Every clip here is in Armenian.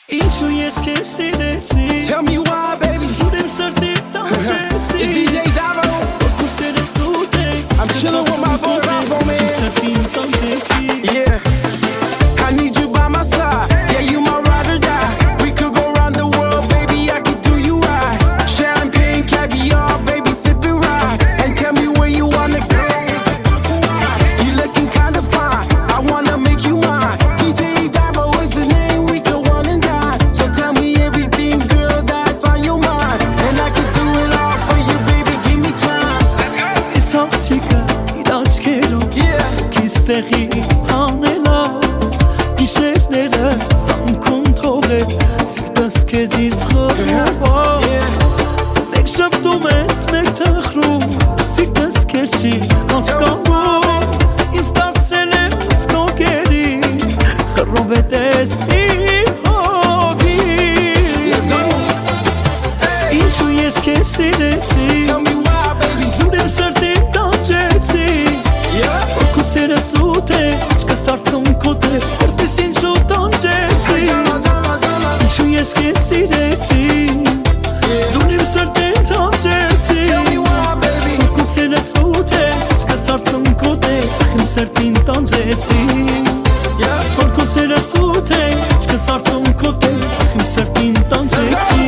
Ինչու ես քեզ սիրեցի Tell me why, baby. Զուրեմ սրտի տանջեցի It's DJ Davo. Կուսերը սուտ է I'm chilling with my boy Rafo, man. Սրտին տանջեցի Yeah, I need you by my side. Yeah, you my ride or die. We could go around the world, baby. I could do you right. Champagne, caviar, baby, sip it right. And tell me where you wanna go. You looking kinda fine. I wanna make you mine. DJ Davo is the name. We could one and die. So tell me everything, girl, that's on your mind. And I could do it all for you, baby. Give me time. Ես աղջիկը իր աչքերով Yeah. Քիզ տեղից հանելով Գիշերները սանքում թողել Սիրտս քեզից խռովով Մեկ շպտում ես, մեկ թխրում Սիրտս քեզ չի հասկանում Ինձ դարձրել ես քո գերի Խռովետ ես իմ հոգի Let's go. Ինչու ես քեզ սիրեցի Tell me why, baby. Զուրեմ սրտին տանջեցի Yeah. Կուսերը սուտ է, չկս արցում կոտ է Սրտիս ինչու տանջեցի Ինչու ես քեզ սիրեցի Զուրեմ սրտին տանջեցի Tell me why, baby. Կուսերը սուտ է, չկս արցում կոտ է Իմ սրտին տանջեցի Yeah. Կուսերը սուտ է, չկս արցում կոտ է Իմ սրտին տանջեցի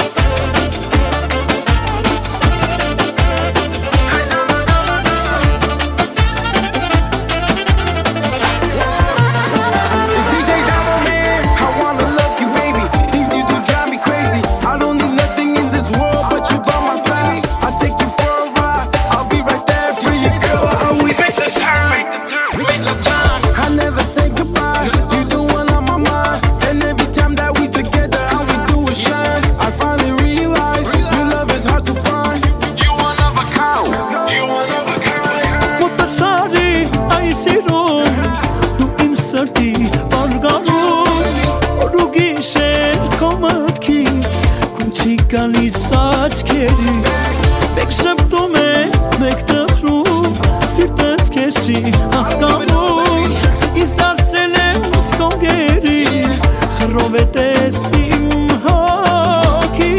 It's DJ Davo, man. I wanna love you, baby. Things you do drive me crazy. I don't need nothing in this world but you by my side. I'll take you for a ride. I'll be right there for you, girl. We make the turn, make the time. I never say goodbye. You the one on my mind. And every time that we together, all we do is shine. I finally realize your love is hard to find. You one of a kind. You one of a kind. Մոտասարի այս իրոն Դու իմ սրտի վարգանում Օր ու գիշեր քո մտքից Կում չի գալիս աչքերից Մեկ շպտում ես, մեկ տխրում Սիրտս քեզ չի հասկանում Ինձ դարձրել ես քո գերի Խռովետ ես իմ հոգի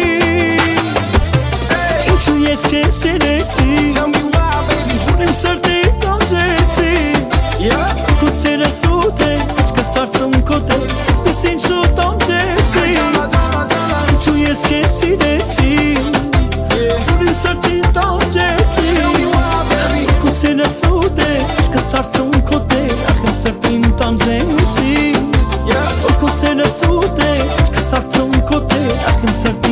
Ինչու ես քեզ սիրեցի Tell me why, baby. Զուրեմ սրտի տանջեցի Yeah. Կուսերը սուտ է, չկս արցում կոտ է Ես ինչու տանջեցի Ինչու ես քեզ սիրեցի Զուրեմ սրտի տանջեցի Կուսերը սուտ է, չկս արցում կոտ է Իմ սրտին տանջեցի Yeah. Կուսերը սուտ է, չկս արցում կոտ է Իմ սրտին